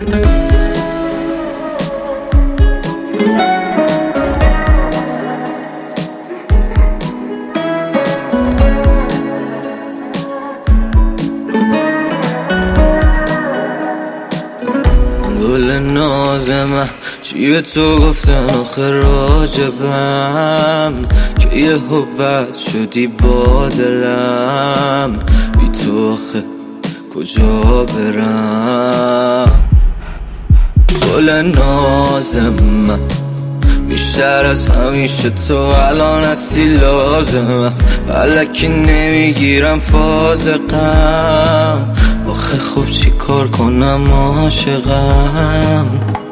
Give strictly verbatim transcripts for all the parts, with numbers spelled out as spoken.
گل نازمه چی به تو گفتن آخه راجبم که یه حبت شدی با دلم، بی تو آخه کجا برم؟ گل نازمه بیشتر از همیشه تو الان هستی لازمه، الکی نمیگیرم فاز غم، آخه خوب چی کار کنم عاشقم.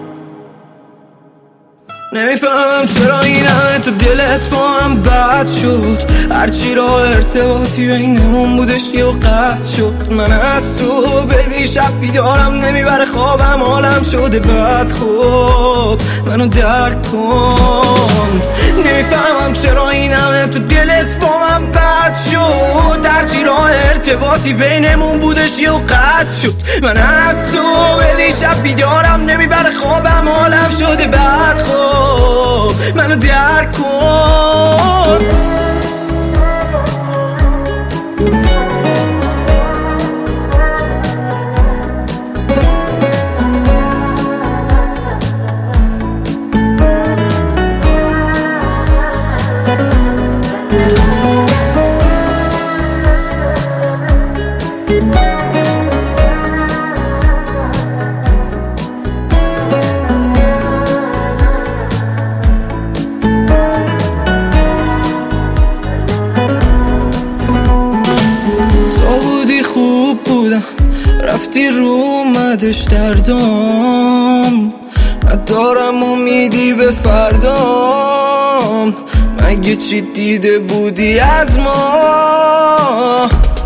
نمیفهمم چرا این همه تو دلت با هم بد شد، هرچی را ارتباطی بینمون بودش یه و قطع شد. من از تو بدی شب بیدارم نمیبره خوابم، حالم شده بد خوب منو درک کن. نمیفهمم چرا این همه تو دلت با من بد شد، هرچی را ارتباطی بینمون بودش یه و قطع شد. من از تو بدی شب بیدارم نمیبره خوابم، حالم شده بد خوب منو درک کن. خوب بودم رفتی رو اومدش دردم، ندارم امیدی به فردام، مگه چی دیده بودی از ما؟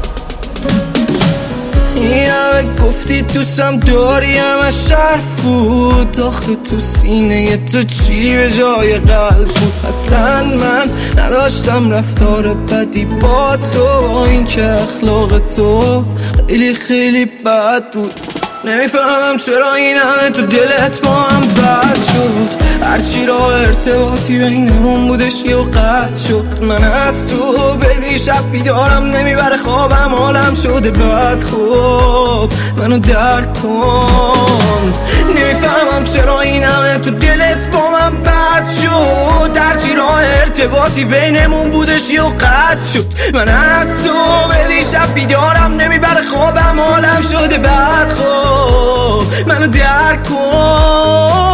این همه گفتی دوستم داری همه شرف بود، آخه تو سینه تو چی به جای قلب بود؟ اصلا من نداشتم رفتار بدی با تو، این که اخلاق تو خیلی خیلی بد بود. نمیفهمم چرا این همه تو دلت با هم بد شد، هرچی را ارتباطی بینمون بودش یه و قطع شد. من از تو بدی شب بیدارم نمیبره خوابم، حالم شده بد خوب منو درک کن. نمیفهمم چرا این همه تو دلت با من بد شد، هرچی را ارتباطی بینمون بودش یه و قطع شد. من از تو بدی شب بیدارم نمیبره خوابم، حالم شده بد خوب منو درک کن.